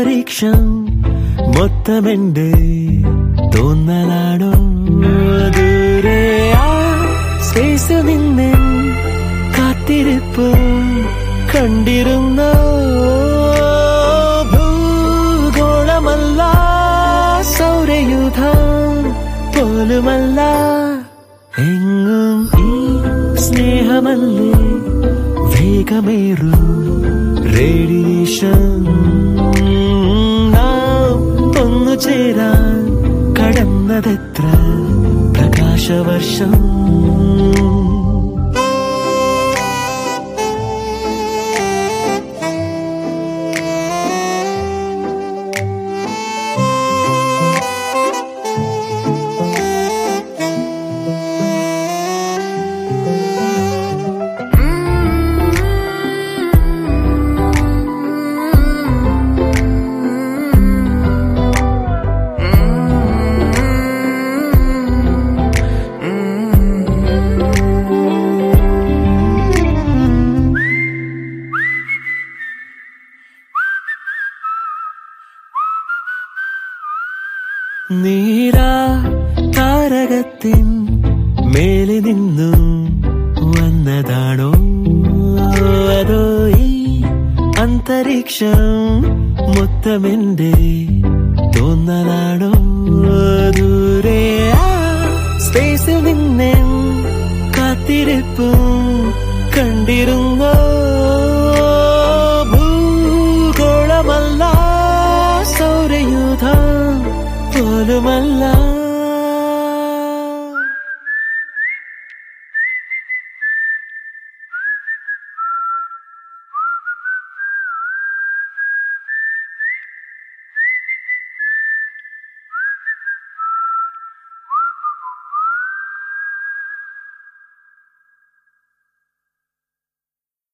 അന്തരീക്ഷം മൊത്തമെന്റെ തോന്നലാണോ? ദൂരെ ആ സ്പേസ് നിന്നെ കാത്തിരിപ്പ് കണ്ടിരുന്നോ? ഭൂഗോളമല്ല, സൗരയൂഥം പോലുമല്ല, എങ്ങും ഈ സ്നേഹമല്ലേ വേഗമേറും റേഡിയേഷൻ. നാം ഒന്നു ചേരാൻ കടന്നതെത്ര പ്രകാശവർഷം. നീരാ താരകത്തിൻ മേലെ നിന്നും വന്നതാണോ? അതോ ഈ അന്തരീക്ഷം മൊത്തമെന്റെ തോന്നലാണോ? ദൂരെ ആ സ്പേസിൽ നിന്നെ കാത്തിരിപ്പും കണ്ടിരുന്നോ? ഭൂഗോളമല്ല, സൗരയൂഥം പോലുമല്ല.